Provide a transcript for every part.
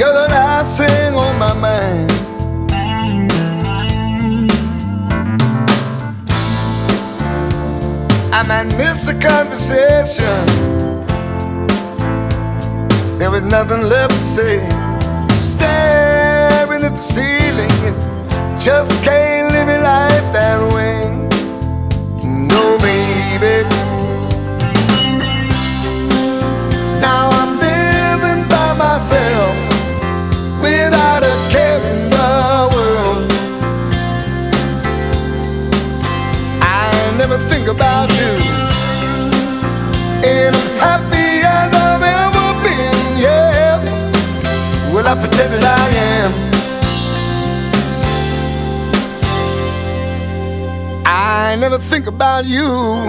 You're the last thing on my mind. I might miss a conversation. There was nothing left to say. Staring at the ceiling, just can't live your life that way. No, baby. Now I'm living by myself, without a care in the world. I never think about you, and I'm happy as I've ever been, yeah. Well, I pretend that I am. I never think about you.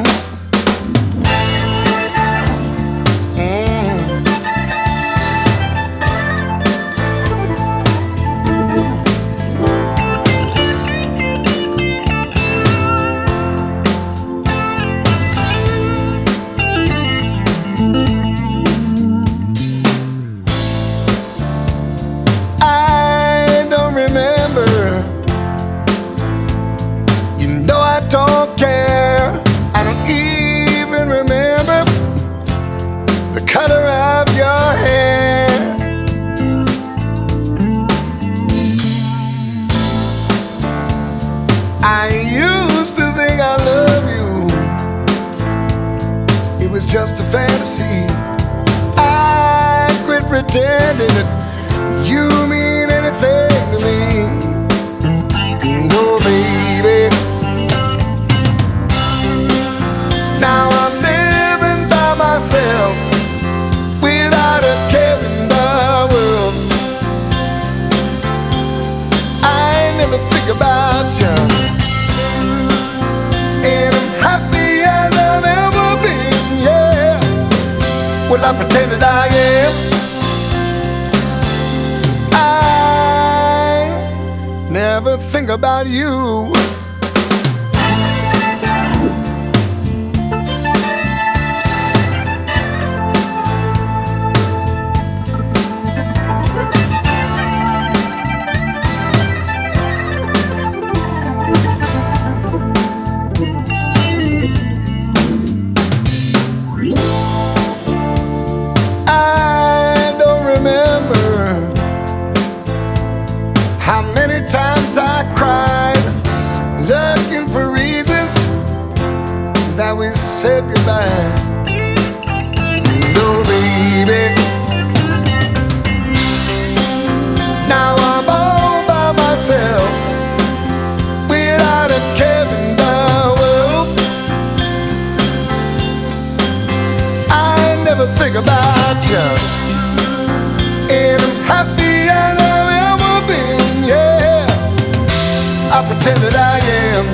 Don't care. I don't even remember the color of your hair. I used to think I love you. It was just a fantasy. I quit pretending that you mean anything to me. No, baby. Now I'm living by myself, without a care in the world. I never think about you, and I'm happy as I've ever been, yeah. Well, I pretend that I am. I never think about you. How many times I cried, looking for reasons that we said goodbye. No, baby. Now I'm all by myself, without a care in the world. I never think about you, and I'm happy as I've ever been, yeah. I pretend that I am.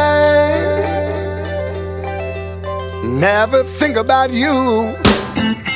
I never think about you.